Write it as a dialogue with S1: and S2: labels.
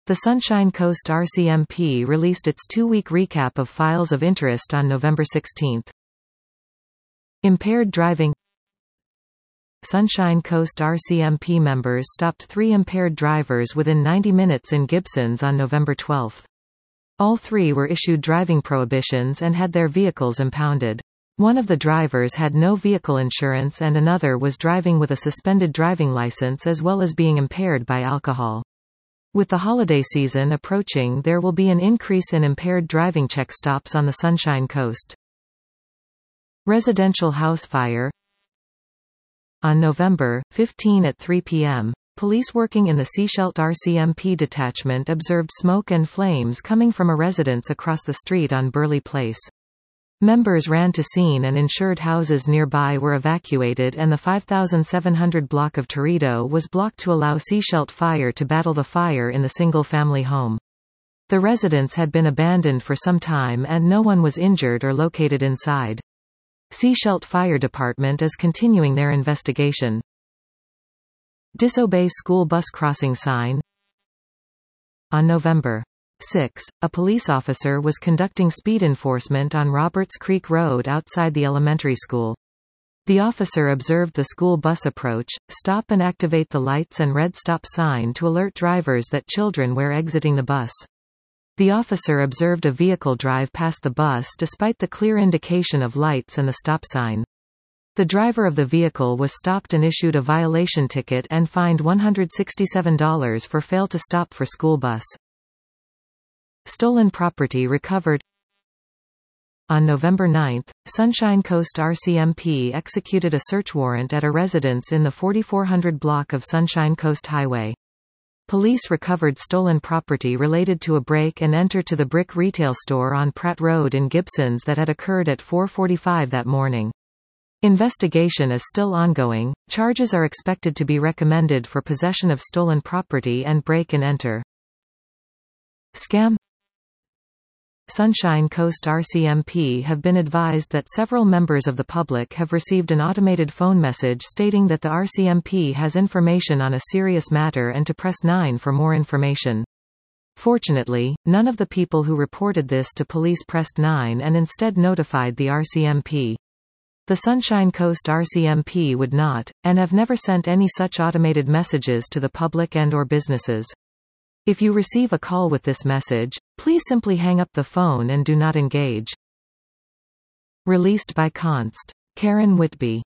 S1: The Sunshine Coast RCMP released its 2-week recap of files of interest on November 16. Impaired driving. Sunshine Coast RCMP members stopped 3 impaired drivers within 90 minutes in Gibsons on November 12. All 3 were issued driving prohibitions and had their vehicles impounded. One of the drivers had no vehicle insurance and another was driving with a suspended driving license as well as being impaired by alcohol. With the holiday season approaching, there will be an increase in impaired driving check stops on the Sunshine Coast. Residential house fire. On November 15 at 3 p.m., police working in the Sechelt RCMP detachment observed smoke and flames coming from a residence across the street on Burleigh Place. Members ran to scene and insured houses nearby were evacuated and the 5700 block of Torito was blocked to allow Sechelt Fire to battle the fire in the single-family home. The residence had been abandoned for some time and no one was injured or located inside. Sechelt Fire Department is continuing their investigation. Disobey school bus crossing sign. On November 6, a police officer was conducting speed enforcement on Roberts Creek Road outside the elementary school. The officer observed the school bus approach, stop and activate the lights and red stop sign to alert drivers that children were exiting the bus. The officer observed a vehicle drive past the bus despite the clear indication of lights and the stop sign. The driver of the vehicle was stopped and issued a violation ticket and fined $167 for fail to stop for school bus. Stolen property recovered. On November 9, Sunshine Coast RCMP executed a search warrant at a residence in the 4400 block of Sunshine Coast Highway. Police recovered stolen property related to a break and enter to the brick retail store on Pratt Road in Gibsons that had occurred at 4:45 that morning. Investigation is still ongoing. Charges are expected to be recommended for possession of stolen property and break and enter. Scam. Sunshine Coast RCMP have been advised that several members of the public have received an automated phone message stating that the RCMP has information on a serious matter and to press 9 for more information. Fortunately, none of the people who reported this to police pressed 9 and instead notified the RCMP. The Sunshine Coast RCMP would not, and have never sent any such automated messages to the public and/or businesses. If you receive a call with this message, please simply hang up the phone and do not engage. Released by Const. Karen Whitby.